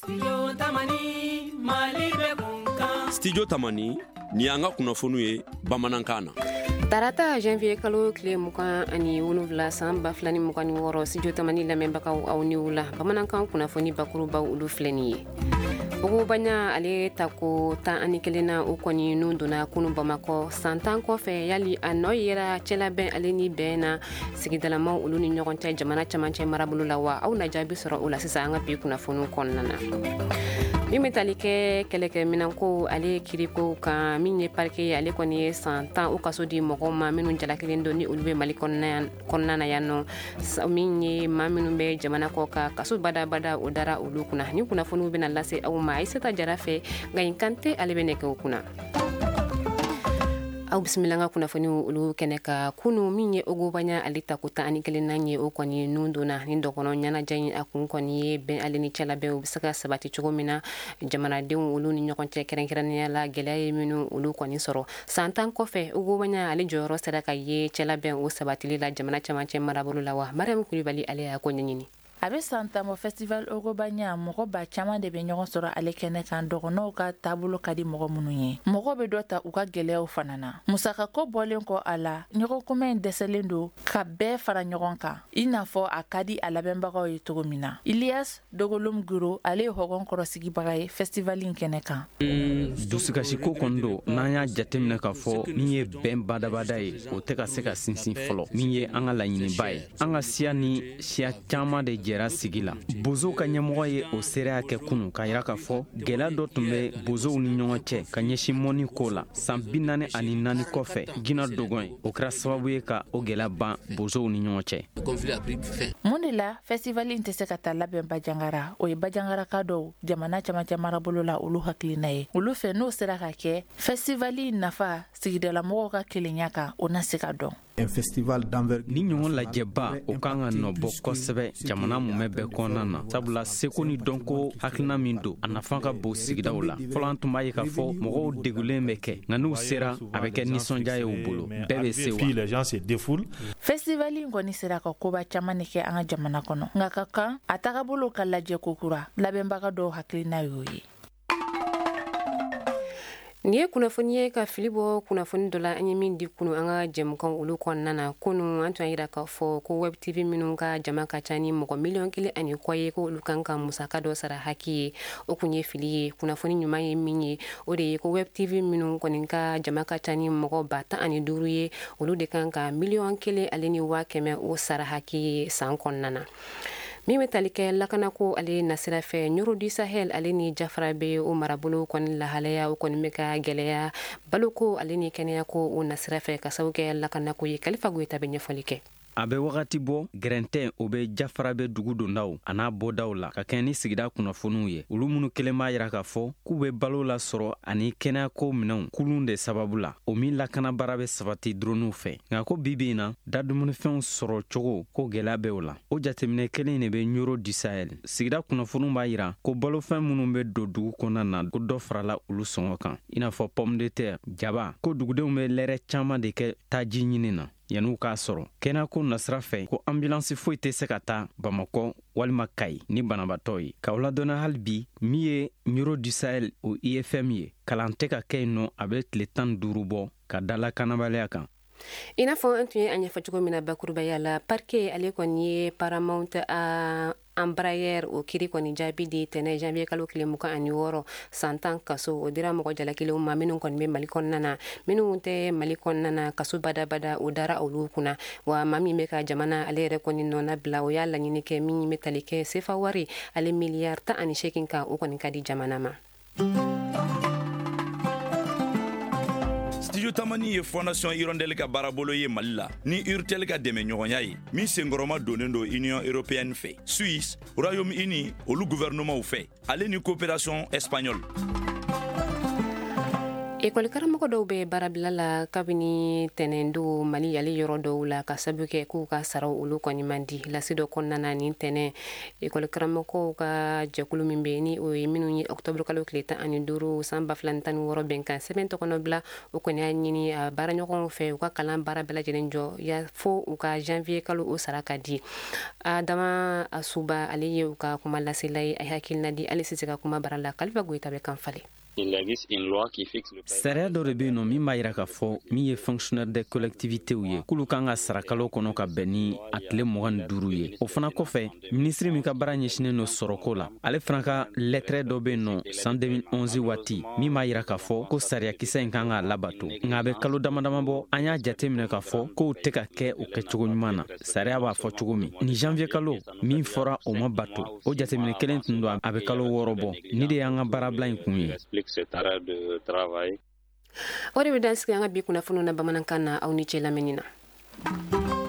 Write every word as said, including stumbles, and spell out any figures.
Studio Tamani Mali be kunkan. Studio Tamani ni an ka kunnafoniw ye bamanankan na. Tarata janvier kalo kile mukan ani wolonwula san ba fila ni mukan ni wɔɔrɔ Studio Tamani lamɛnbagaw aw ni wula bamanankan kunnafoni bakurubaw olu filɛ nin ye. Bogobanya ale tako tan ani kelen na o kɔni nu donna kunu Bamakɔ san tan kɔfɛ yali a nɔ yera cɛlabɛn ale ni bɛn na sigidalamaw olu ni ɲɔgɔn cɛ jamana camancɛ marabolo la wa aw na jaabi sɔrɔ o la sisan an ka bi kunnafoniw kɔnɔna na. Min bɛ tali kɛ kɛlɛkɛminɛnko ale kiriko kan min ye parike ye ale kɔni ye san tan o kaso di mɔgɔw ma minnu jalakelen don ni olu bɛ Mali kɔnɔna na yan nɔ min ye maa minnu bɛ jamana kɔ ka kaso badabada o dara olu kunna ni kunnafoniw bɛna lase aw ma Aïssata Jara fɛ nka in kante ale bɛ nɛgɛ o kunna. Aw bisimila ka kunnafoniw olu kɛnɛ ka kunu min ye Ogobanya ale tako tan ani kelen na ye o kɔni nun donna ni dɔgɔnɔ ɲɛnajɛ in a kun kɔni ye bɛn ale ni cɛlabɛn u bɛ se ka sabati cogo min na jamanadenw olu ni ɲɔgɔn cɛ kɛrɛnkɛrɛnnenya la gɛlɛya ye minnu olu kɔni sɔrɔ san tan kɔfɛ Ogobanya ale jɔyɔrɔ sera ka ye cɛlabɛn o sabatili la jamana camancɛ marabolo la wa Mariam Kulibali ale y'a ko ɲɛɲini. A bɛ san tan bɔ festival Ogobanya mɔgɔ ba caman de bɛ ɲɔgɔn sɔrɔ ale kɛnɛ kan dɔgɔnɔw ka taabolo ka di mɔgɔ minnu ye mɔgɔ bɛ dɔ ta u ka gɛlɛyaw fana na musakako bɔlen kɔ a la ɲɔgɔn kuma in dɛsɛlen don ka bɛɛ fara ɲɔgɔn kan i n'a fɔ a ka di a labɛnbagaw ye cogo min na Ilias Dogolum Guro ale ye hɔgɔn kɔrɔsigibaga ye festival in kɛnɛ kan dusukasiko kɔni don n'an y'a jateminɛ ka fɔ min ye bɛn badabada ye o tɛ ka se ka sinsin fɔlɔ min ye an ka laɲiniba ye an ka siya ni siya caman de jɛra sigi la bozow ka ɲɛmɔgɔ ye o seereya kɛ kunu k'a yira k'a fɔ gɛlɛya dɔ tun bɛ bozow ni ɲɔgɔn cɛ ka ɲɛsin mɔni ko la san bi naani ani naani kɔfɛ gina dogon ye o kɛra sababu ye ka o gɛlɛya ban bozow ni ɲɔgɔn cɛ. Mun de la festival in tɛ se ka taa labɛn Bajangara o ye Bajangaraka dɔw jamana camancɛ marabolo la olu hakilina ye olu fɛ n'o sera ka kɛ festival in nafa sigidalamɔgɔw ka kelenya kan o na se ka dɔn. Ni ɲɔgɔn lajɛba o kan ka nɔbɔ kosɛbɛ jamana mun bɛ bɛɛ kɔnɔna na sabula seko ni dɔnko hakilina min don a nafa ka bon sigidaw la fɔlɔ an tun b'a ye k'a fɔ mɔgɔw degulen bɛ kɛ nka n'u sera a bɛ kɛ nisɔndiya ye u bolo bɛɛ bɛ se wa. Festival in kɔni sera ka koba caman de kɛ an ka jamana kɔnɔ nka ka kan a tagabolo ka lajɛ kokura labɛnbaga dɔw hakilina y'o ye. Ni ye kunnafoni ye ka fili bɔ kunnafoni dɔ la an ye min di kunu an ka jɛmukan olu kɔnɔna na kunu an tun y'a yira k'a fɔ ko web tv minnu ka jama ka ca ni mɔgɔ miliyɔn kelen ani kɔ ye ko olu kan ka musaka dɔ sara haki ye o kun ye fili ye kunnafoni ɲuman ye min ye o de ye ko web tv minnu kɔni ka jama ka ca ni mɔgɔ ba tan ani duuru ye olu de kan ka miliyɔn kelen ale ni waa kɛmɛ o sara haki ye san kɔnɔna na. Min bɛ tali kɛ lakanako ale nasira fɛ Ɲuro du Sahel ale ni Jafara bɛ o marabolo kɔni lahalaya o kɔni bɛ ka gɛlɛya baloko ale ni kɛnɛyako o nasira fɛ ka sababu kɛ lakanako ye Kalifa Goyita bɛ ɲɛfɔli kɛ. A bɛ wagati bɔ gɛrɛntɛn o bɛ Jafara bɛ dugu dondaw a n'a bɔdaw la ka kɛɲɛ ni sigida kunnafoniw ye olu minnu kelen b'a yira k'a fɔ k'u bɛ balo la sɔrɔ ani kɛnɛyako minɛnw kulun de sababu la o min lakana baara bɛ sabati droniw fɛ nka ko bibi in na dadumunifɛnw sɔrɔ cogo ko gɛlɛya bɛ o la o jateminɛ kelen de bɛ Ɲuro du Sahel sigida kunnafoniw b'a yira ko balofɛn minnu bɛ don dugu kɔnɔna na ko dɔ farala olu sɔngɔ kan i n'a fɔ pomme de terre jaba ko dugudenw bɛ lɛrɛ caman de kɛ taji ɲini na yan'u k'a sɔrɔ kɛnɛyako nasira fɛ ko ambulansi foyi tɛ se ka taa Bamakɔ walima Kayi ni banabatɔ ye k'aw ladɔnna hali bi min ye Ɲuro du Sahel o I F M ye kalan tɛ ka kɛ yen nɔ a bɛ tile tan ni duuru bɔ ka dala kanabaliya kan. I n'a fɔ an tun ye an ɲɛfɔ cogo min na bakurubaya la parquet ale kɔni ye Paramount a Embraer o kiri kɔni jaabi di tɛnɛ janvier kalo tile mugan ani wɔɔrɔ san tan kaso o dira mɔgɔ jalakelenw ma minnu kɔni bɛ Mali kɔnɔna na minnu tɛ Mali kɔnɔna na kaso badabada o dara olu kunna wa maa min bɛ ka jamana ale yɛrɛ kɔni nɔna bila o y'a laɲini kɛ min bɛ tali kɛ sefa wari ale miliyari tan ani seegin kan o kɔni ka di jamana ma. Studio Tamani ye Fondation Hirondelle ka baarabolo ye Mali la ni Urtel ka dɛmɛ ɲɔgɔnya ye min senkɔrɔma donnen do Union Européenne fɛ Suisse Royaume-Uni olu gouvernement fɛ ale ni coopération espagnole. ekɔli karamɔgɔ dɔw bɛ baarabila la kabini tɛnɛndo mali yali yɔrɔ dɔw la ka sabu kɛ k'u ka saraw olu kɔni man di lasi dɔ kɔnɔna na nin tɛnɛ ekɔli karamɔgɔw ka jɛkulu min bɛ ni o ye minnu ye ɔktɔburu kalo tile tan ani duuru san ba fila ni tan ni wɔɔrɔ bɛnkan sɛbɛn tɔgɔnɔ bila o kɔni y'a ɲini a baaraɲɔgɔnw fɛ u ka kalan baara bɛɛ lajɛlen jɔ ya fo u ka janvier kalo o sara ka di adama asuba ale ye u ka kuma lasela ye a hakilina di ale sise ka kuma bara la kalifa goyita bɛ kan fale. Sariya dɔ de bɛ yen nɔ min b'a yira k'a fɔ min ye fonctionnaire des collectivités ye k'olu kan ka sara kalo kɔnɔ ka bɛn ni a tile mugan ni duuru ye. O fana kɔfɛ minisiri min ka baara ɲɛsinen don sɔrɔko la ale fana ka lettre dɔ bɛ yen nɔ san deux mille onze waati min b'a yira k'a fɔ ko sariyakisɛ in kan ka labato nka a bɛ kalo damadama bɔ an y'a jateminɛ k'a fɔ k'o tɛ ka kɛ o kɛcogo ɲuman na. Sariya b'a fɔ cogo min ni janvier kalo min fɔra o ma bato o jateminɛ kelen tun don a bɛ kalo wɔɔrɔ bɔ ni de y'an ka baarabila in kun ye. O de bɛ dan sigi an ka bi kunnafoniw na bamanankan na aw ni cɛ lamɛnni na.